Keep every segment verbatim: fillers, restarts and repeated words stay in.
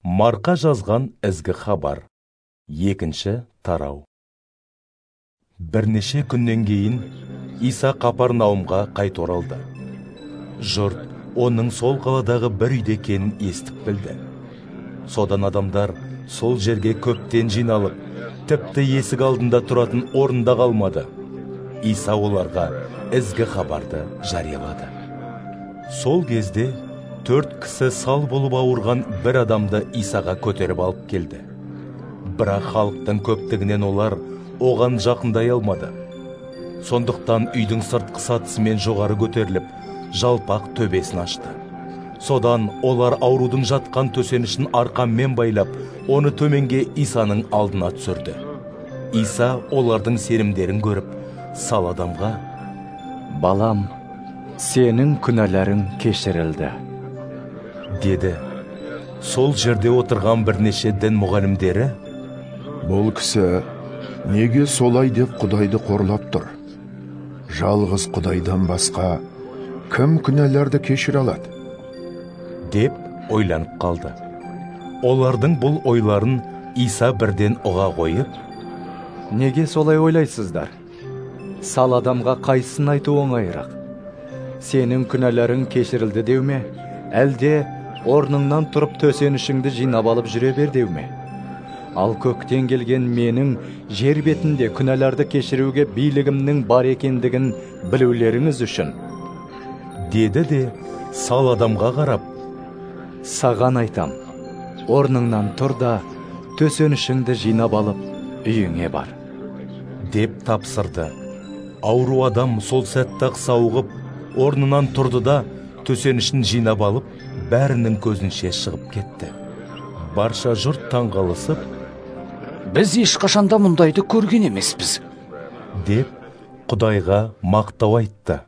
Марқа жазған ізгі хабар. Екінші тарау. Бірнеше күннен кейін Иса Қапарнаумға қайта оралды. Жұрт оның сол қаладағы бір үйде екенін естіп білді. Содан адамдар сол жерге көптен жиналып, тіпті есік алдында тұратын орында қалмады. Иса оларға ізгі хабарды жариялады. Сол кезде төрт кісі сал болып ауырған бір адамды Исаға көтеріп алып келді. Бірақ халықтың көптігінен олар оған жақындай алмады. Сондықтан үйдің сыртқы сатысымен жоғары көтеріліп, жалпақ төбесін ашты. Содан олар аурудың жатқан төсенішін арқанмен байлап, оны төменге Исаның алдына түсірді. Иса олардың сенімдерін көріп, сал адамға: «Балам, сенің күнәларың кешірілді», деді. Сол жерде отырған бірнеше дін мұғалімдері: «Бұл кісі неге солай деп Құдайды қорлап тұр? Жалғыз Құдайдан басқа кім күнәларды кешіре алады?» деп ойланып қалды. Олардың бұл ойларын Иса бірден ұға қойып: «Неге солай ойлайсыздар? Сал адамға қайсысын айту оңайырақ? Сенің күнәларың кешірілді деу ме, әлде орныңнан тұрып төсенішіңді жинап алып жүре бер деу ме? Ал көктен келген менің жер бетінде күнәларды кешіруге билігімнің бар екендігін білулеріңіз үшін», деді де сал адамға қарап: «Саған айтам, орныңнан тұр да төсенішіңді жинап алып үйіңе бар», деп тапсырды. Ауру адам сол сәтті-ақ сауығып, орнынан тұрды да төсенішін жинап алып, бәрінің көзінше шығып кетті. Барша жұрт таңғалысып: «Біз ешқашанда мұндайды көрген емеспіз», деп Құдайға мақтау айтты.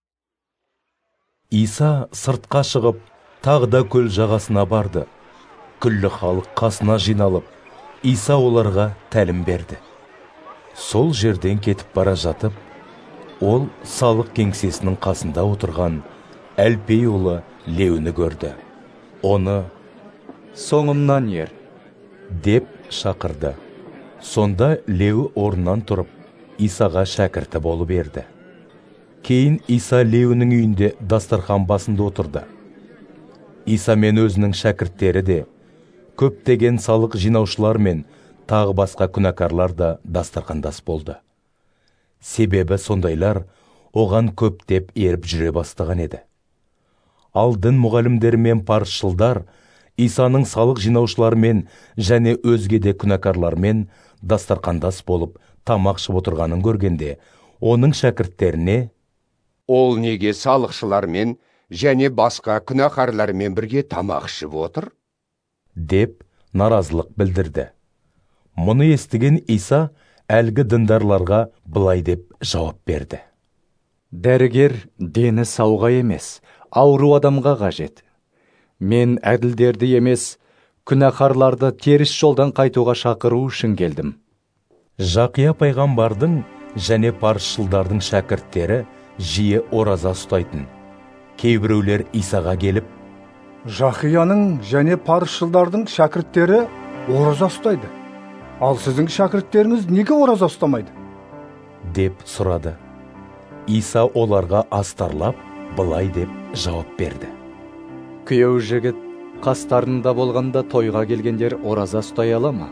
Иса сыртқа шығып, тағы да көл жағасына барды. Күллі халық қасына жиналып, Иса оларға тәлім берді. Сол жерден кетіп бара жатып, ол салық кеңсесінің қасында отырған Әлпей ұлы Леуні көрді. Оны: «Соңымнан ер», деп шақырды. Сонда Леу орнынан тұрып, Исаға шәкірті болып берді. Кейін Иса Леуінің үйінде дастархан басында отырды. Иса мен өзінің шәкірттері де, көптеген салық жинаушылар мен тағы басқа күнәкарлар да дастархандас болды. Себебі сондайлар оған көптеп еріп жүре бастаған еді. Ал дін мұғалімдері мен парызшылдар Исаның салық жинаушылармен және өзге де күнәкарлармен дастархандас болып тамақ ішіп отырғанын көргенде, оның шәкірттеріне: «Ол неге салықшылармен және басқа күнәқарлармен бірге тамақ ішіп отыр?» деп наразылық білдірді. Мұны естіген Иса әлгі діндарларға былай деп жауап берді: «Дәрігер дені сауға емес, ауру адамға қажет. Мен әділдерді емес, күнәқарларды теріс жолдан қайтуға шақыру үшін келдім». Жақия пайғамбардың және парызшылдардың шәкірттері жиі ораза ұстайтын. Кейбіреулер Исаға келіп: «Жақияның және парызшылдардың шәкірттері ораза ұстайды. Ал сіздің шәкірттеріңіз неге ораза ұстамайды?» деп сұрады. Иса оларға астарлап, былай деп жауап берді: «Күйеу жігіт қастарында болғанда тойға келгендер ораза ұстай ала ма?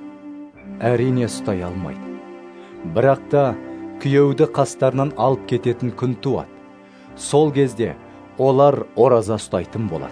Әрине ұстай алмайды. Бірақ та күйеуді қастарынан алып кететін күн туады. Сол кезде олар ораза ұстайтын болады.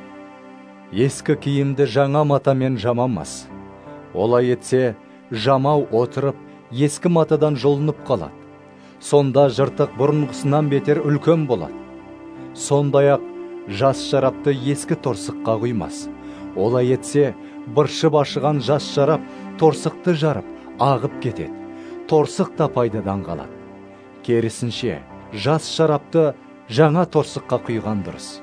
Ескі киімді жаңа матамен жамамас. Олай етсе, жамау отырып, ескі матадан жұлынып қалады. Сонда жыртық бұрынғысынан бетер үлкен болады. Сондай-ақ жас шарапты ескі торсыққа құймас. Олай етсе, быршып ашыған жас шарап торсықты жарып, ағып кетеді. Торсық та пайдадан қалады. Керісінше, жас шарапты жаңа торсыққа құйған дұрыс».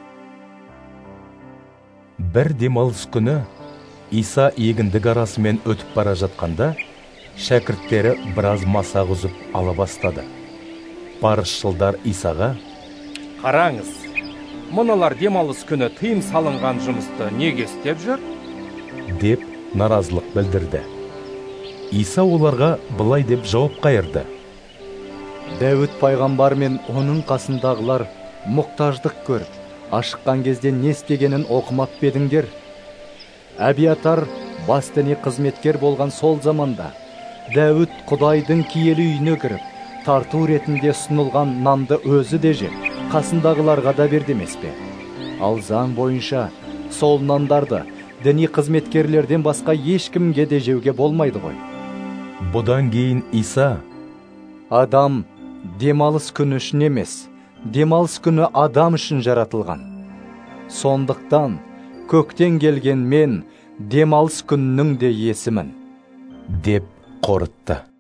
Бір демалыс күні Иса егіндік арасымен өтіп бара жатқанда, шәкірттері біраз масақ үзіп ала бастады. Парызшылдар Исаға: «Қараңыз, Мұнылар демалыс күні тыйым салынған жұмысты неге істеп жүр? деп наразылық білдірді. Иса оларға былай деп жауап қайырды: Дәуіт пайғамбар мен оның қасындағылар мұқтаждық көріп, ашыққан кезде не істегенін оқымап бедіңдер? Әбиатар бас діни қызметкер болған сол заманда Дәуіт Құдайдың киелі үйіне кіріп, тарту ретінде ұсынылған нанды өзі де жеп, қасындағыларға да берді емес пе? Ал заң бойынша сол нандарды діни қызметкерлерден басқа ешкімге де жеуге болмайды ғой. Бұдан кейін Иса: Адам демалыс күні үшін емес, демалыс күні адам үшін жаратылған. Сондықтан көктен келген мен демалыс күнінің де иесімін, деп қорытты.